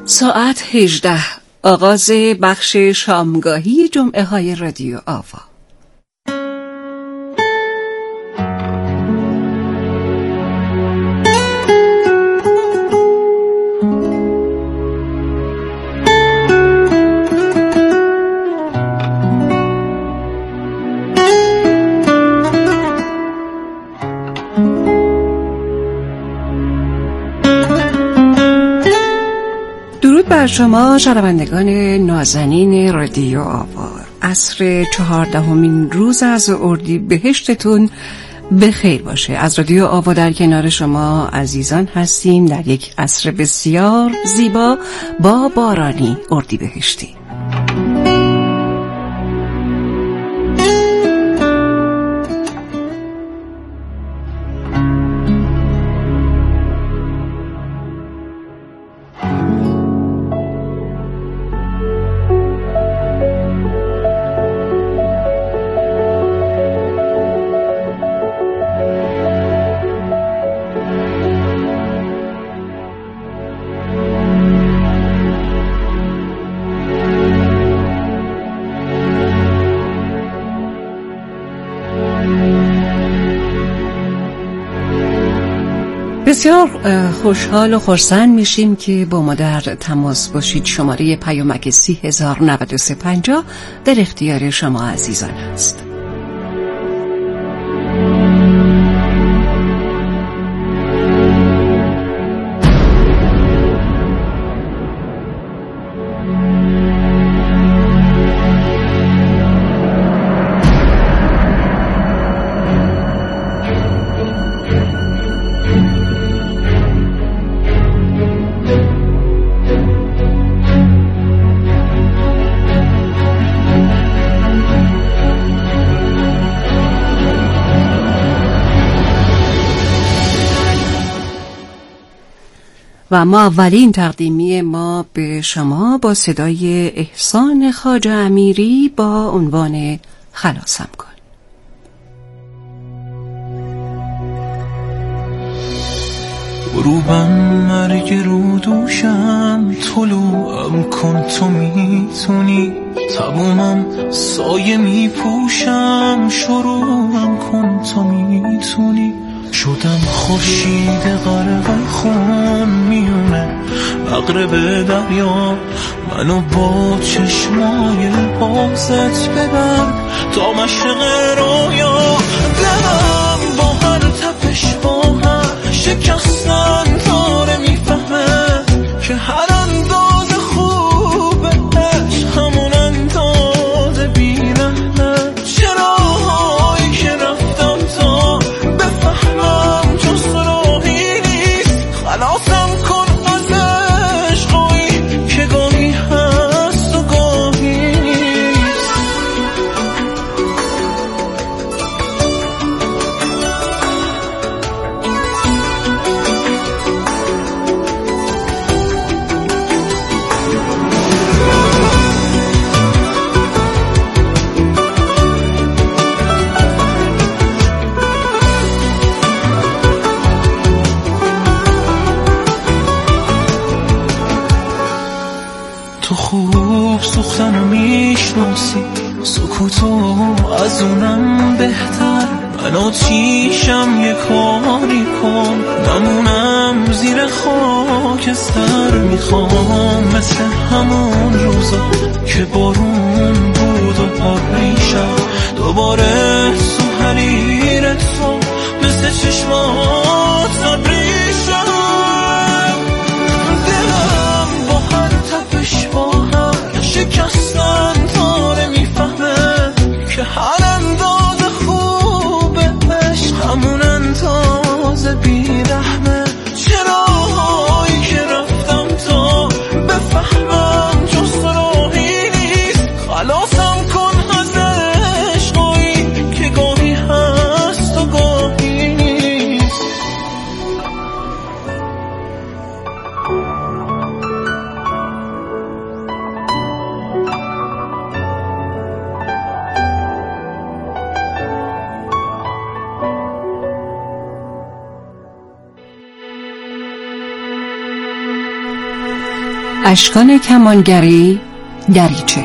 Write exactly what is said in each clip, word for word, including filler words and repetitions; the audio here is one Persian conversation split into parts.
ساعت هجده، آغاز بخش شامگاهی جمعه های رادیو آوا. بر شما شنوندگان نازنین رادیو آوا، عصر چهاردهمین روز از اردیبهشتتون بخیر باشه. از رادیو آوا در کنار شما عزیزان هستیم در یک عصر بسیار زیبا با بارانی اردیبهشتی. بسیار خوشحال و خرسند میشیم که با ما در تماس باشید. شماره پیامک سی هزار نود و سه پنجاه در اختیار شما عزیزان است. و ما اولین تقدیمی ما به شما با صدای احسان خواجه امیری با عنوان خلاصم کن. غروبم مرگ رو دوشم، طلوعم کن تو میتونی، تمومم سایه میپوشم، شروعم کن تو میتونی. شدم خورشید غرق خون میونه مغرب دریا، منو با چشمای بازت ببر تا مشرق رویا. دلم با هر تپش با هر شکستن تاره میفهمه که هر انداز خوب عشق همون انداز بی‌رحمه. چراهایی که رفتم تا بفهمم جز راهی نیست، خلاصم کن از عشقایی که گاهی هست و گاهی نیست. تو خوب سوختنو میشناسی، سکوتو از اونم بهتر. من آتیشم یه کاری کن، نمونم زیر خاکستر. میخوام مثل همون روزا که بارون بود و پریشم، دوباره تو حریر تو مثل چشمات نبریشم. دلم با هر تپش با هر شکستن تاره میفهمه که هر انداز خوب عشق همون انداز بی‌رحمه. چراهایی که رفتم تا بفهمم جز راهی نیست، خلاصم کن از عشقایی که گاهی هست و گاهی نیست. اشکان کمانگری دریچه.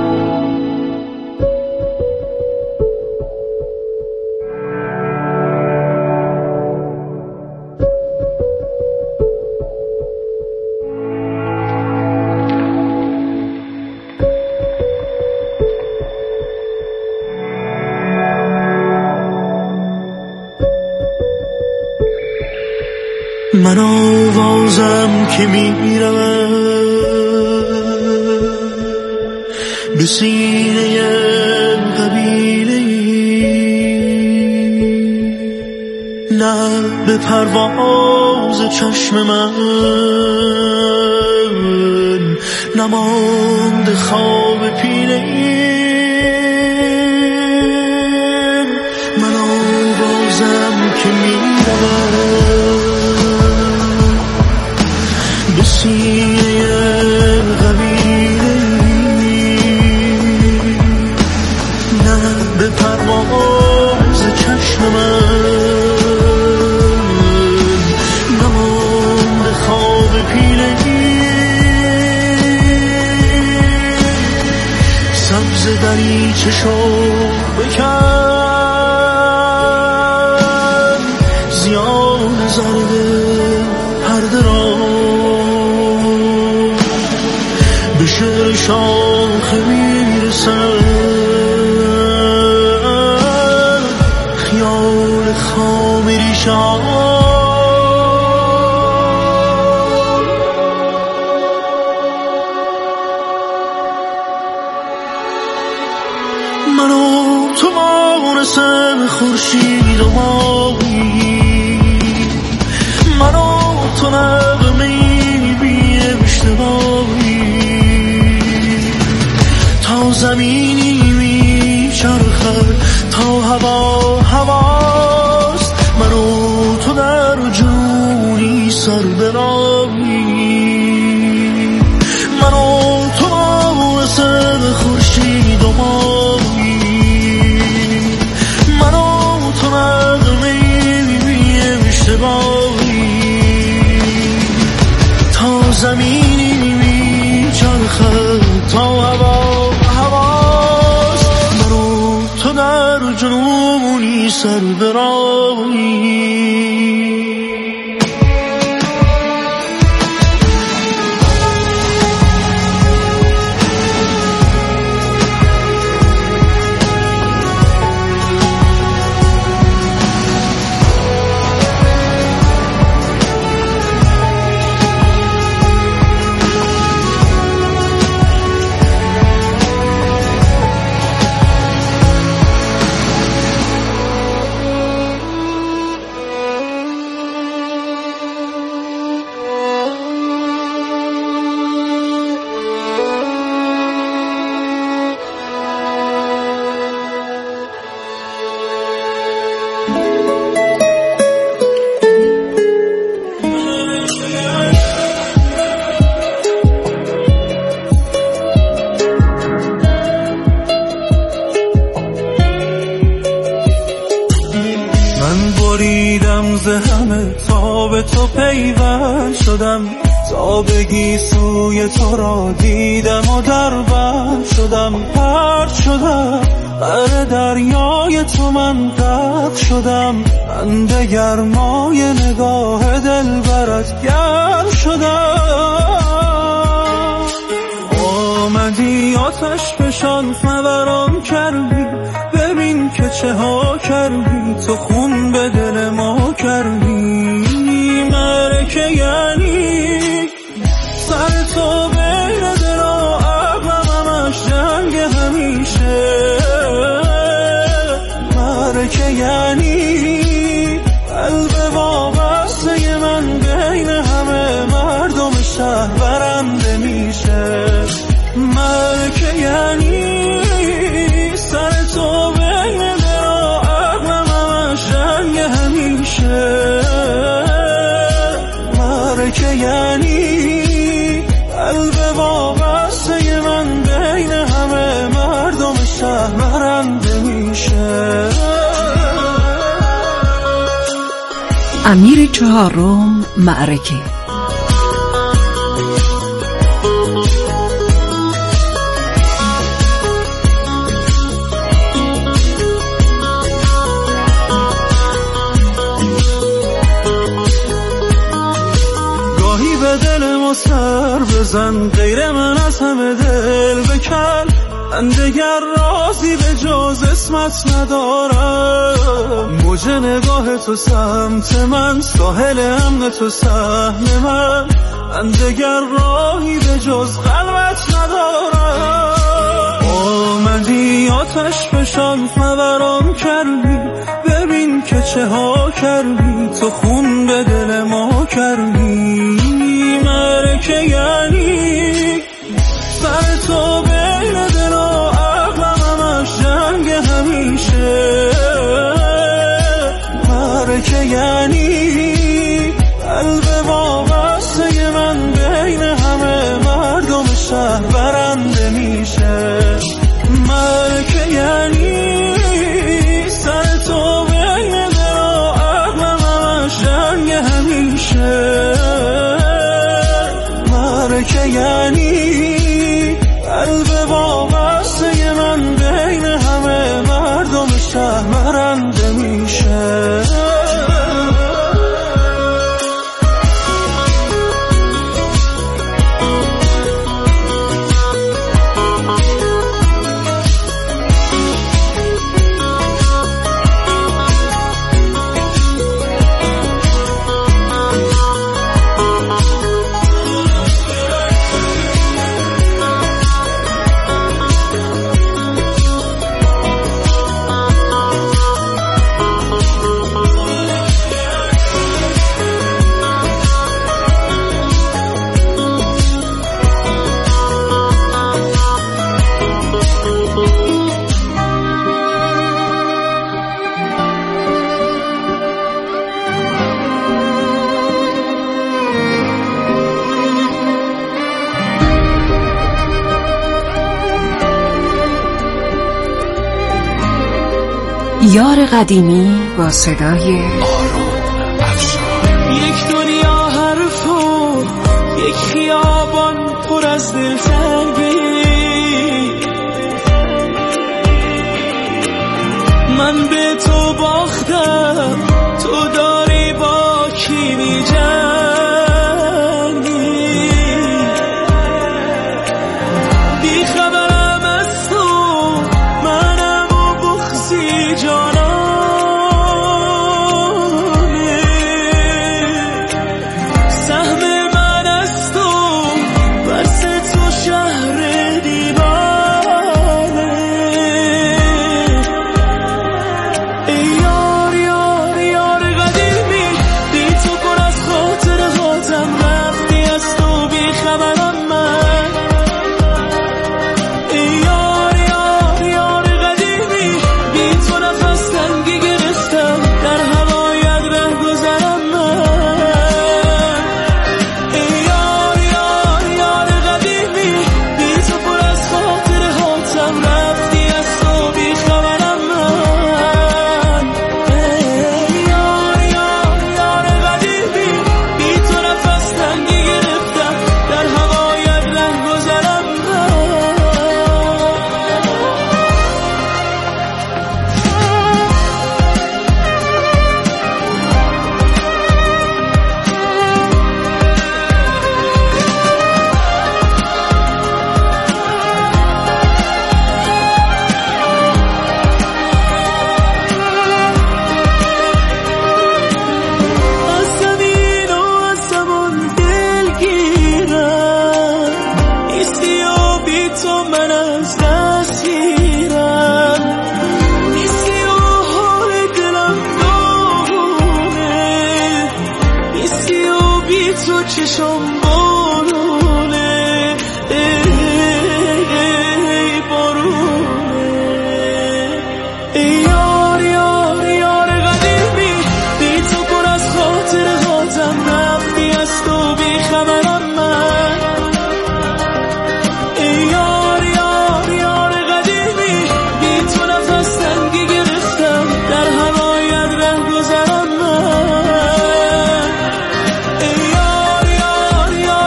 من آوازم که میرم به سینه قبیله، نه به پرواز چشم من نماند خواب پیله. من آوازم که میرم به سینه قبیله، نه به پرواز چشم من نماند خواب پیله. سبز دریچه شو بکن، زیان زرد پرده را به شعر شاخه میرسن، خیال خام ریشان. من و تو مانسم خورشید و ماهی، من و تو نغمه‌ای بی اشتباهی، تا زمینی میچرخد تا هوا هواست. من و تو در جونی سر براهی، من و تو مانسم خورشید و ماهی، من و تو نغمه‌ای بی اشتباهی، تا زمینی میچرخد تا هوا هواست. من و تو در جنونی سر براهی. تا به تو پیوند شدم، تا بگی سوی تو را دیدم و در بند شدم. پرد شدم غر دریای تو من غرق شدم، بند گرمای نگاه دل برت گرم شدم. آمدی آتش فشان فوران کردی، ببین که چه ها کردی، تو خون به دل ما کردی. مرکه یعنی سر تو بین دل و عقلم همش جنگ همیشه. مرکه یعنی قلب وابسته من بین همه مردم شهر برنده میشه. مرکه یعنی سر تو بین دل و عقلم همش جنگ همیشه. مرکه یعنی قلب وابسته من بین همه مردم شهر برنده میشه. امیر چهارم، معرکه. و سر بزن، غیر من از همه دل بکن. من دگر رازی به جز اسمت ندارم. موج نگاه تو سمت من، ساحل امن تو سهم من. من دگر راهی به جز قلبت ندارم. آمدی آتش بشان فوران کردی، ببین که چه ها کردی. تو خون به دل ما کردی. مرکه یعنی سر تو بین دل و عقلم، همش جنگ همیشه. مرکه یعنی قلب وابسته من بین همه مردم شهر برنده میشه. مرکه یعنی سر تو بین دل و عقلم، همش جنگ همیشه. مرکه یعنی قلب وابسته من بین همه مردم شهر برنده میشه. یار قدیمی با صدای آرون افشار. یک دنیا حرف و یک خیابان پر از دلتنگی. من به تو باختم، تو داری با کی می جنگی. بی خبرم از تو، منم و بخزی جانانه. سهم من از تو، بس تو شهر دیوانه. ای یار یار یار قدیمی، بی تو پر از خاطر خاطم. رفتی از تو بی خبرم من. ای یار یار یار قدیمی، بی تو نفس تنگی گرفتم. در هوایت ره گذرم من. ای یار یار یار قدیمی، بی تو پر از خاطر خاطم. رفتی از تو بی خبرم من. ای یار یار یار قدیمی، بی تو نفس تنگی گرفتم. در هوایت ره گذرم من. از زمین و از زمان دلگیرم. نیستی و بی تو من از دست میرم. نیستی و حال دلم داغونه. نیستی و بی تو چشم بارونه. ای بارونه. ای یار یار یار قدیمی، بی تو پر از خاطر خاطم. رفتی از تو بی خبرم من. ای یار یار یار قدیمی، بی تو نفس تنگی گرفتم. در هوایت ره گذرم من. ای یار یار یار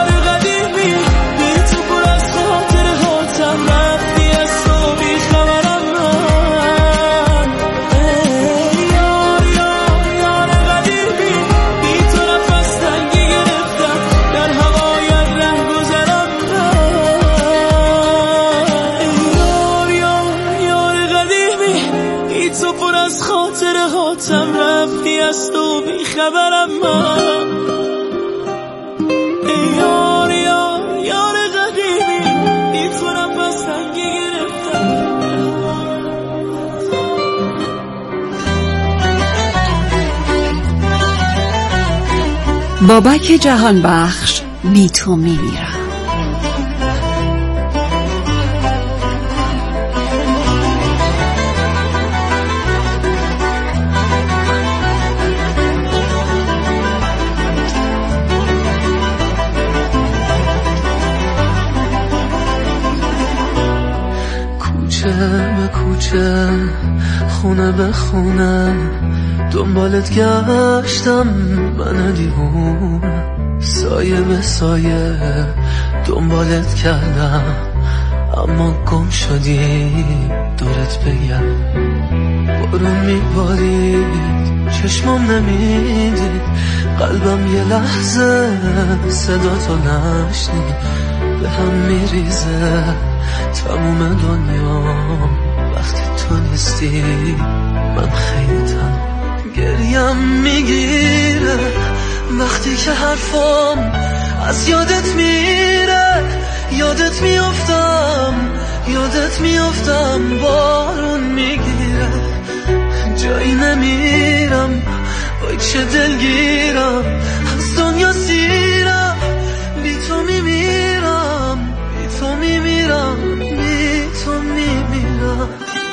که برم من. ای یار یار یار قدیمی میتونم بس تنگی گرفتم. بابک جهان بخش بی تو میمیرم. کوچه به کوچه خونه به خونه دنبالت گشتم من دیوونه، سایه به سایه دنبالت کردم اما گم شدی دورت بگم. بارون میبارید چشمم نمیدید، قلبم یه لحظه صدا تو نشنید. به هم میریزه تموم دنیا وقتی تو نیستی، من خیلی تنها. گریم میگیره وقتی که حرفم از یادت میره، یادت میافتم یادت میافتم. بارون میگیره جایی نمیرم، وای چه دلگیرم، از دنیا سیرم. بی تو میمیرم بی تو میمیرم بی تو میمیرم.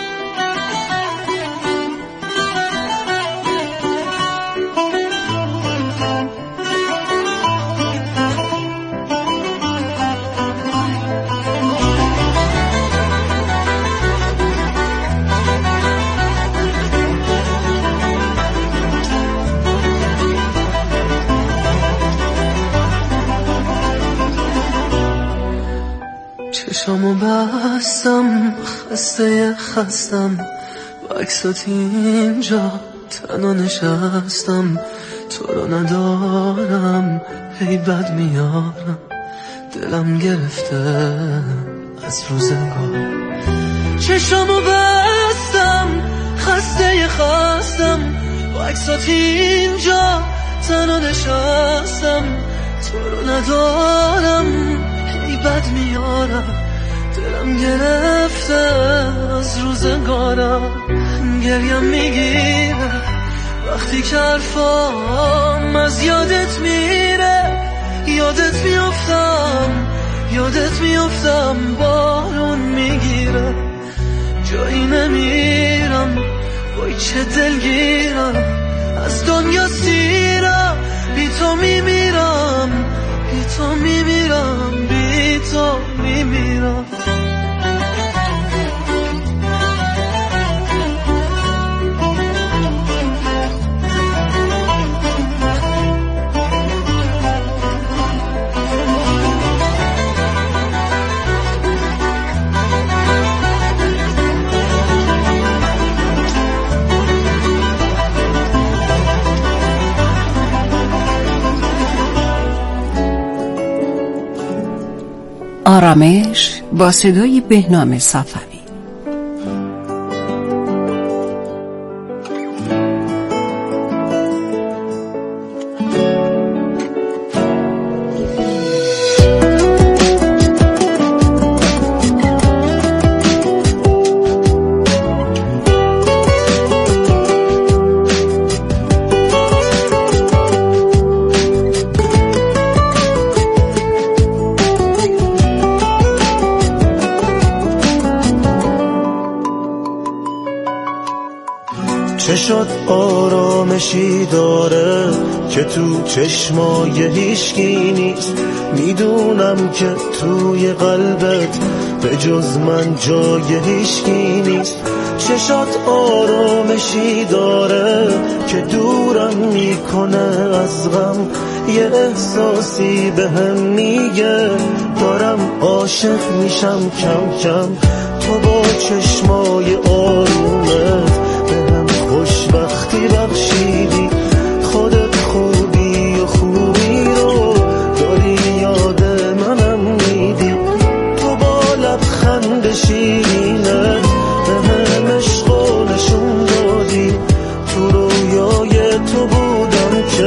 چشامو بستم خسته خستم، با عکسات اینجا تنها نشستم. تو رو ندارم هی بد میارم، دلم گرفته از روزگار. چشامو بستم خسته خستم، با عکسات اینجا تنها نشستم. تو رو ندارم هی بد میارم، دلم گرفته از روزگارم. گریم میگیره وقتی که حرفام از یادت میره، یادت میافتم یادت میافتم. بارون میگیره جایی نمیرم، وای چه دلگیرم، از دنیا سیرم. بی تو میمیرم بی تو میمیرم بی تو میمیرم. آرامش با صدای بهنام صفوی. چه شد آرامشی داره که تو چشمای هیچکی نیست. میدونم که توی قلبت به جز من جای هیچکی نیست. چه شد آرامشی داره که دورم میکنه از غم. یه احساسی به هم میگه دارم عاشق میشم کم کم. تو با چشمای آرومت خوشبختی بخشیدی، خودت خوبی و خوبی رو داری یاد منم میدی. تو با لبخند شیرینت به هم عشق و نشون دادی. تو رویای تو بودم که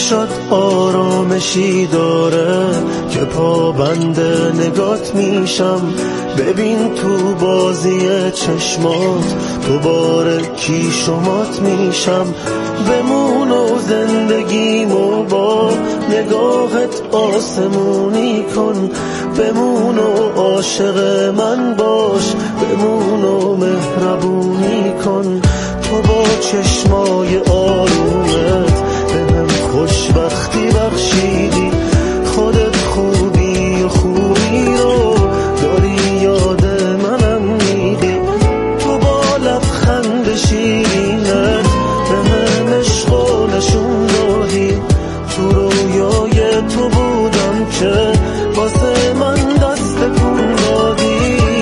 چشات آرامشی داره که پابند نگات میشم. ببین تو بازی چشمات دوباره کی شمات میشم. بمون و زندگیمو با نگاهت آسمونی کن. بمون و عاشق من باش، بمون و مهربونی کن. تو با چشمای آرومت به من خوشبختی بخشیدی. خودت خوبی و خوبی رو داری یاد منم میدی. تو با لبخند شیرینت به من عشق و نشون دادی. تو رویای تو بودم که واسه من دست کن دادی.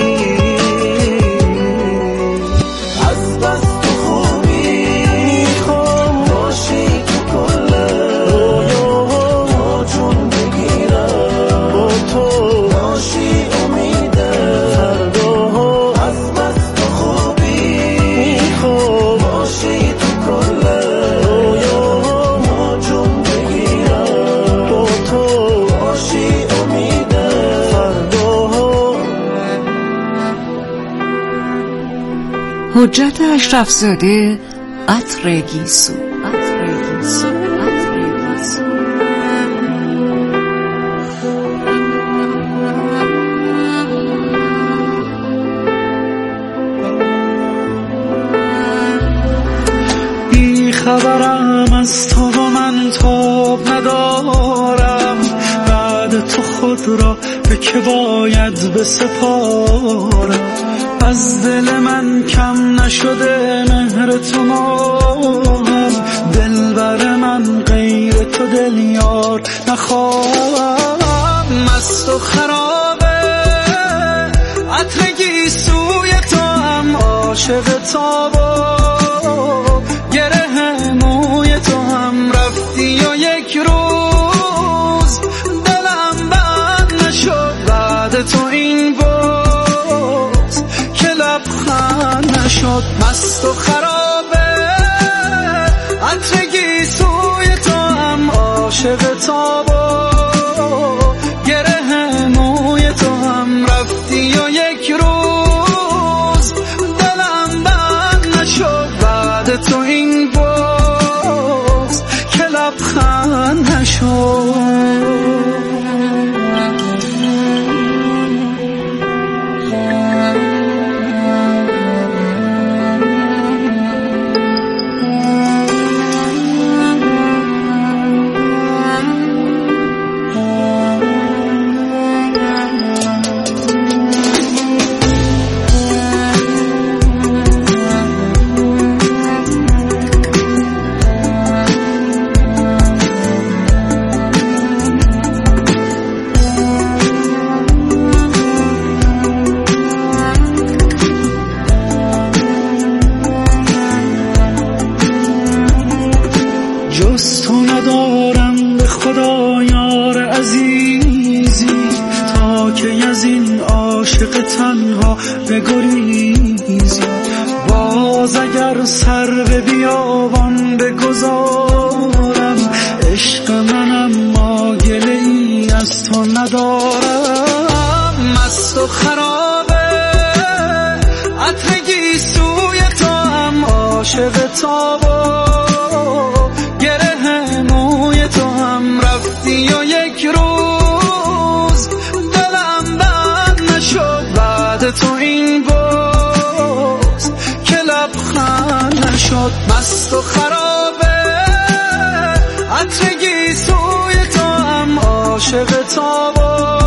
از بس تو خوبی میخوام باشی تو کل رویاها جون بگیرم. با تو باشی امید فرداها. از بس تو خوبی میخوام باشی تو کل رویاها جون بگیرم. با تو باشی امید فرداها. حجت اشرف زاده، عطر گیسو. عطر گیسو. عطر گیسو. بی خبرم از تو و من تاب ندارم. بعد تو خود را به که باید بسپارم. از دل من کم نشده مهر تو ماهم. دلبر من غیر تو دل یار نخواهم. مست و خرابه عطر گیسوی تو هم عاشق تابا. گره موی تو هم رفتی و یک روز دلم بند نشد بعد تو این باز که لبخند نشد. مست و خرابه عطر گیسوی تو هم عاشق تابا. گره موی تو هم رفتی و یک روز دلم بند نشد بعد تو این باز که لبخند نشد. جز تو ندارم به خدا یار عزیزی. تا که از این عاشق تنها بگریزی. باز اگر سر به بیابان بگذارم. عشق منم ما گله ای از تو ندارم. مست و خرابه عطر گیسوی تو هم عاشق تابا. گره موی تو هم رفتی و یک روز دلم بند نشد بعد تو این باز که لبخند نشد. مست و خرابه عطر گیسوی تو هم عاشق تابا.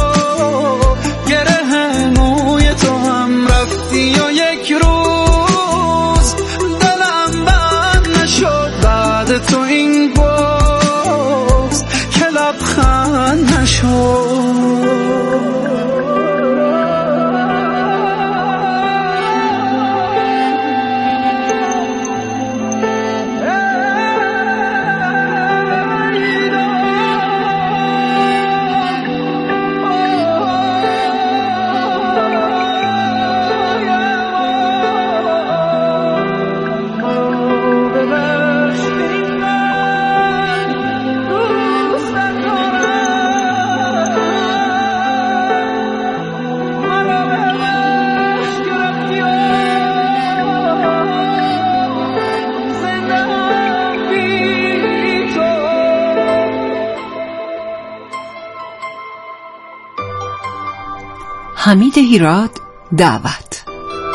گره موی تو هم رفتی و یک روز دلم بند نشد بعد تو این باز که لبخند نشد. حمید هیراد دعوت.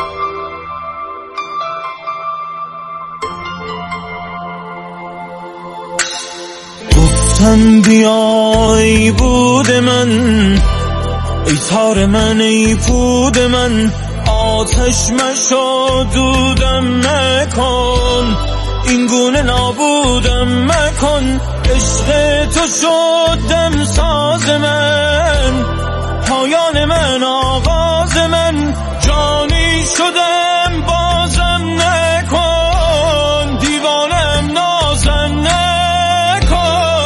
گفتم بیای بود من، ای تار من ای پود من، آتش مشو دودم مکن، این گونه نابودم مکن، عشق تو شدم ساز من، پایان من آغاز من، جانی شدم بازم نکن، دیوانم نازم نکن،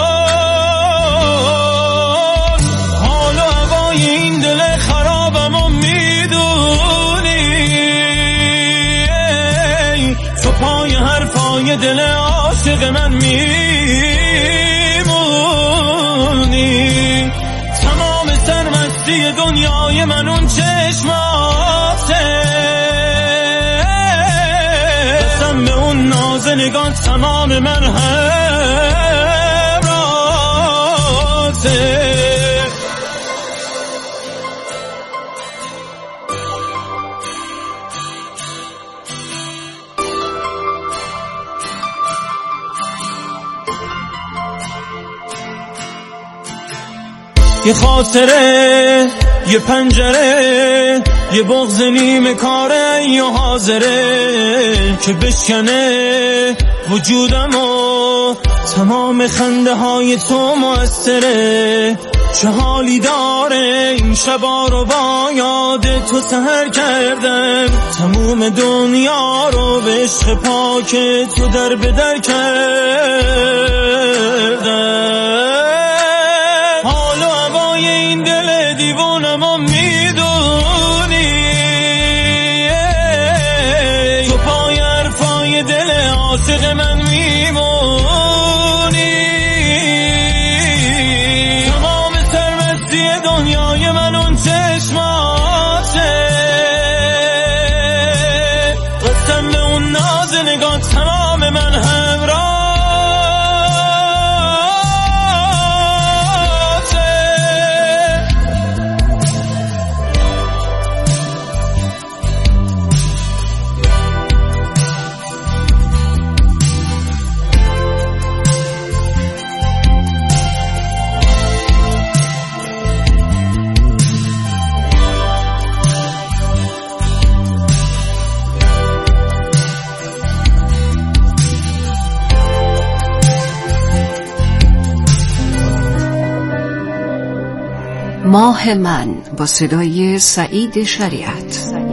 حال و هوای این دل خرابم و میدونی، تو پای حرفای دل عاشق من میمونی، تمام سرمستی دنیای من اون چشماته، قسم به اون ناز نگاه تمام من همراته. یه خاطره، یه پنجره، یه بغض نیمه کاره یا حاضره که بشکنه وجودم و تمام خنده های تو مؤثره، چه حالی داره این شبا رو با یاد تو سحر کردم، تموم دنیا رو به عشق پاک تو در به در کردم، این دل دیوونم و میدونی، تو پای حرفای دل عاشق من میمونی، تمام سرمستی دنیای من اون چشماته، قسم به اون ناز نگاه تمام من همراه. ماه من با صدای سعید شریعت.